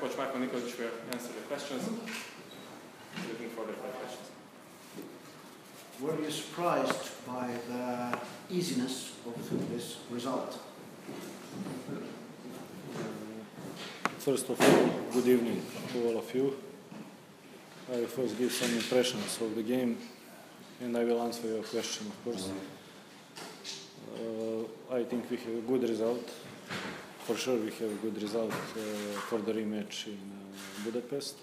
Coach Marko Nikolic will answer the questions. Looking forward to the questions. Were you surprised by the easiness of this result? First of all, good evening to all of you. I will first give some impressions of the game and I will answer your question, of course. I think we have a good result. For sure we have a good result for the rematch in Budapest.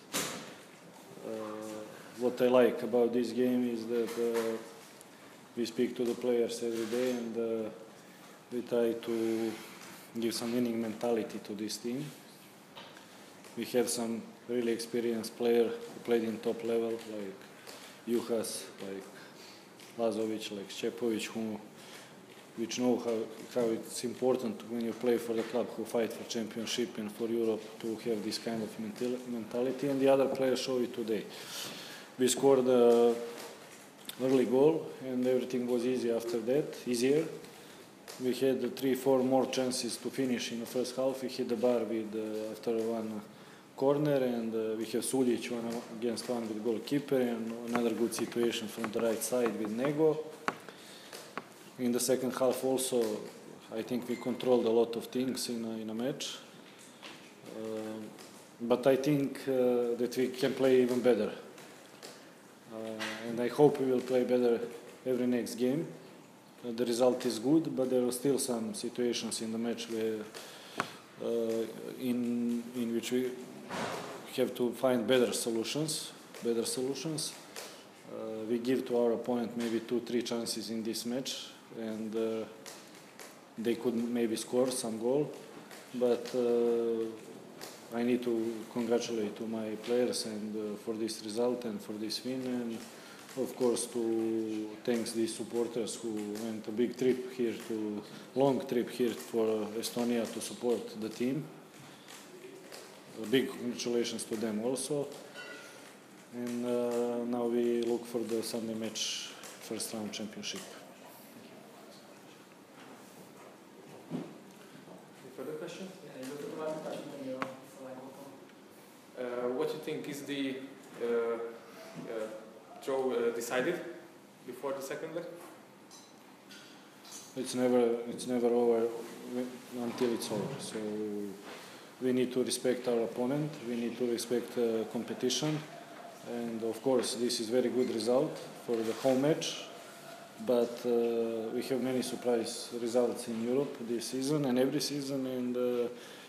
What I like about this game is that we speak to the players every day and we try to give some winning mentality to this team. We have some really experienced players who played in top level, like Juhas, like Lazovic, like Šćepović, which know how it's important when you play for the club who fight for championship and for Europe to have this kind of mentality, and the other players show it today. We scored an early goal and everything was easy after that, easier. We had 3-4 more chances to finish in the first half. We hit the bar with after one corner, and we have Suljic 1-against-1 with goalkeeper, and another good situation from the right side with Nego. In the second half also, I think we controlled a lot of things in a match. But I think that we can play even better. And I hope we will play better every next game. The result is good, but there are still some situations in the match where, in which we have to find better solutions. We give to our opponent maybe 2-3 chances in this match, and they could maybe score some goal. But I need to congratulate to my players and for this result and for this win, and of course to thanks these supporters who went a big trip here, long trip here for Estonia to support the team. A big congratulations to them also. And now we look for the Sunday match, first round championship. Any further questions? What do you think is the draw decided before the second leg? It's never over until it's over. So we need to respect our opponent. We need to respect competition. And of course, this is very good result for the home match. But we have many surprise results in Europe this season and every season. And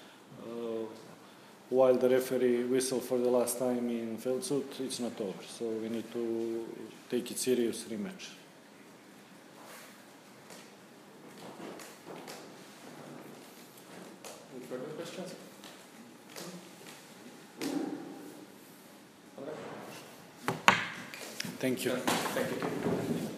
while the referee whistled for the last time in Feldshut, it's not over. So we need to take it serious rematch. Any further questions? Thank you. Thank you.